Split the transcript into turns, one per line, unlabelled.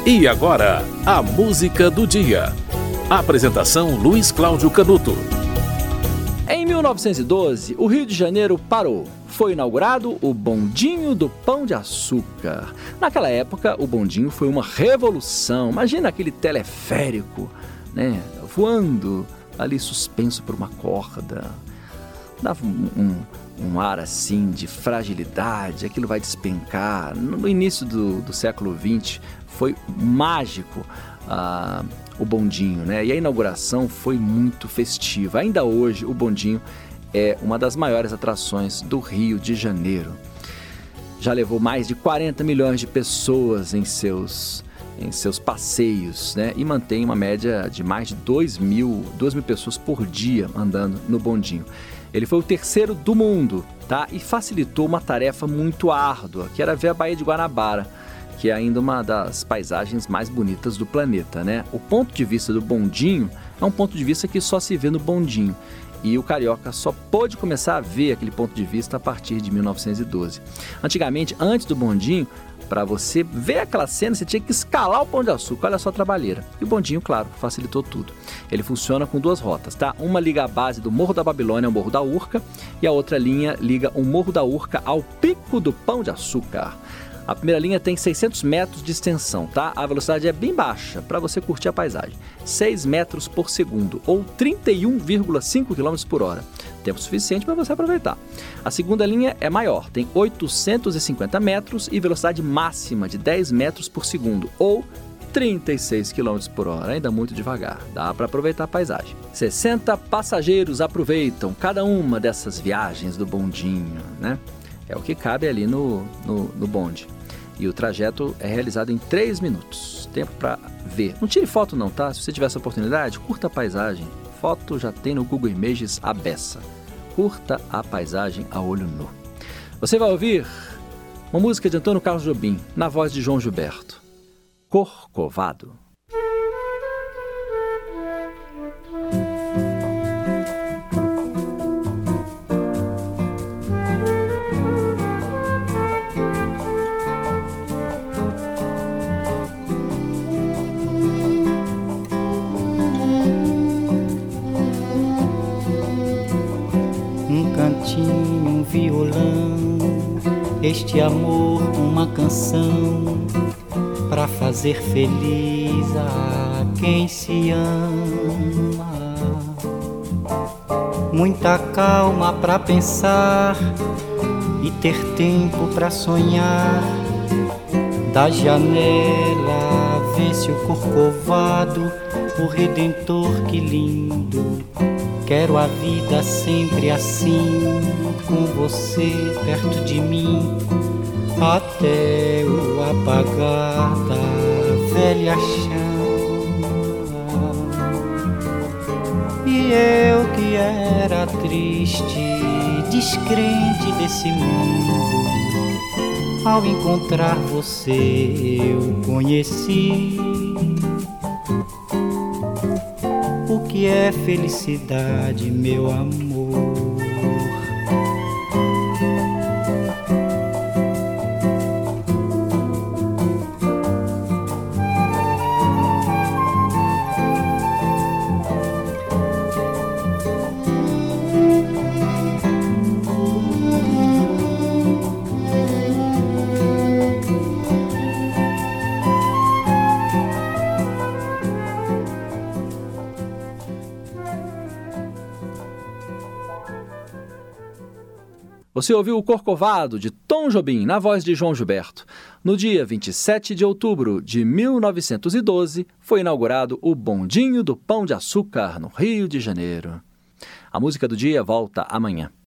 E agora, a música do dia. Apresentação Luiz Cláudio Canuto.
Em 1912, o Rio de Janeiro parou. Foi inaugurado o Bondinho do Pão de Açúcar. Naquela época, o bondinho foi uma revolução. Imagina aquele teleférico, né, voando ali suspenso por uma corda. Dava um ar assim de fragilidade, aquilo vai despencar. No início do século XX foi mágico o bondinho, né? E a inauguração foi muito festiva. Ainda hoje o bondinho é uma das maiores atrações do Rio de Janeiro. Já levou mais de 40 milhões de pessoas em seus passeios, né? E mantém uma média de mais de 2 mil pessoas por dia andando no bondinho. Ele foi o terceiro do mundo, tá? E facilitou uma tarefa muito árdua, que era ver a Baía de Guanabara, que é ainda uma das paisagens mais bonitas do planeta, né? O ponto de vista do bondinho é um ponto de vista que só se vê no bondinho. E o carioca só pôde começar a ver aquele ponto de vista a partir de 1912. Antigamente, antes do bondinho, para você ver aquela cena, você tinha que escalar o Pão de Açúcar. Olha só a trabalheira. E o bondinho, claro, facilitou tudo. Ele funciona com 2 rotas, tá? Uma liga a base do Morro da Babilônia ao Morro da Urca e a outra linha liga o Morro da Urca ao Pico do Pão de Açúcar. A primeira linha tem 600 metros de extensão, tá? A velocidade é bem baixa para você curtir a paisagem. 6 metros por segundo ou 31,5 km por hora. Tempo suficiente para você aproveitar. A segunda linha é maior, tem 850 metros e velocidade máxima de 10 metros por segundo ou 36 km por hora, ainda muito devagar. Dá para aproveitar a paisagem. 60 passageiros aproveitam cada uma dessas viagens do bondinho, né? É o que cabe ali no bonde. E o trajeto é realizado em 3 minutos. Tempo para ver. Não tire foto não, tá? Se você tiver essa oportunidade, curta a paisagem. Foto já tem no Google Images à beça. Curta a paisagem a olho nu. Você vai ouvir uma música de Antônio Carlos Jobim, na voz de João Gilberto. Corcovado.
Um cantinho, um violão, este amor, uma canção, pra fazer feliz a quem se ama. Muita calma pra pensar e ter tempo pra sonhar. Da janela vê-se o Corcovado, o Redentor, que lindo. Quero a vida sempre assim, com você perto de mim, até o apagar da velha chama. E eu que era triste, descrente desse mundo, ao encontrar você eu conheci o que é felicidade, meu amor.
Você ouviu o Corcovado, de Tom Jobim, na voz de João Gilberto. No dia 27 de outubro de 1912, foi inaugurado o Bondinho do Pão de Açúcar, no Rio de Janeiro. A música do dia volta amanhã.